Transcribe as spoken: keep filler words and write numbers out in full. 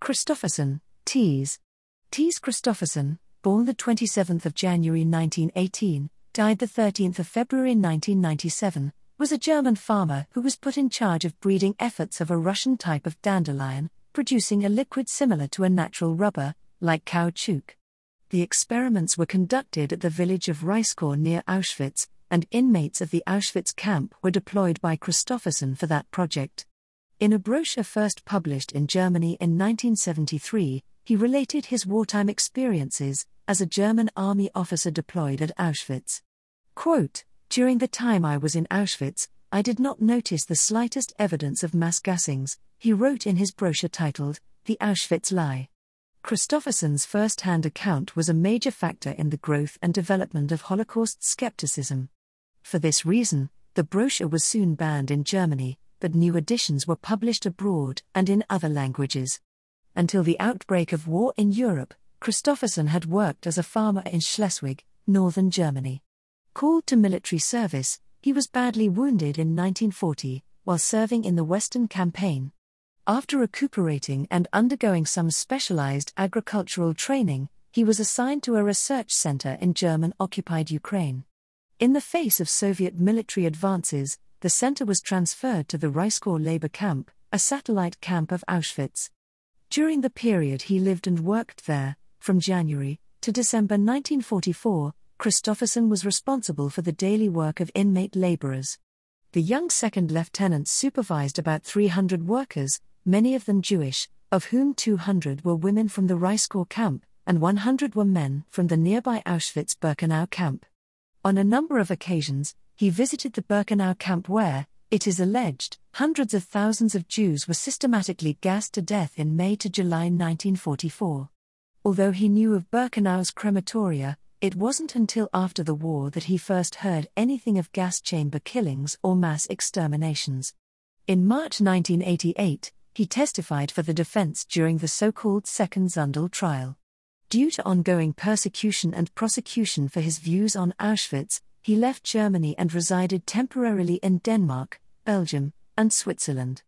Christofferson, Thies. Thies Christofferson, born the twenty-seventh of January nineteen eighteen, died the thirteenth of February nineteen ninety-seven, was a German farmer who was put in charge of breeding efforts of a Russian type of dandelion, producing a liquid similar to a natural rubber, like caoutchouc. The experiments were conducted at the village of Reiskor near Auschwitz, and inmates of the Auschwitz camp were deployed by Christofferson for that project. In a brochure first published in Germany in nineteen seventy-three, he related his wartime experiences as a German army officer deployed at Auschwitz. Quote, "During the time I was in Auschwitz, I did not notice the slightest evidence of mass gassings," he wrote in his brochure titled, The Auschwitz Lie. Christofferson's first-hand account was a major factor in the growth and development of Holocaust skepticism. For this reason, the brochure was soon banned in Germany, but new editions were published abroad and in other languages. Until the outbreak of war in Europe, Christofferson had worked as a farmer in Schleswig, northern Germany. Called to military service, he was badly wounded in nineteen forty, while serving in the Western Campaign. After recuperating and undergoing some specialized agricultural training, he was assigned to a research center in German-occupied Ukraine. In the face of Soviet military advances, the center was transferred to the Reiskor labor camp, a satellite camp of Auschwitz. During the period he lived and worked there, from January to December nineteen forty-four, Christofferson was responsible for the daily work of inmate laborers. The young second lieutenant supervised about three hundred workers, many of them Jewish, of whom two hundred were women from the Reiskor camp, and one hundred were men from the nearby Auschwitz-Birkenau camp. On a number of occasions, he visited the Birkenau camp where, it is alleged, hundreds of thousands of Jews were systematically gassed to death in May to July nineteen forty-four. Although he knew of Birkenau's crematoria, it wasn't until after the war that he first heard anything of gas chamber killings or mass exterminations. In March nineteen eighty-eight, he testified for the defense during the so-called Second Zundel trial. Due to ongoing persecution and prosecution for his views on Auschwitz, he left Germany and resided temporarily in Denmark, Belgium, and Switzerland.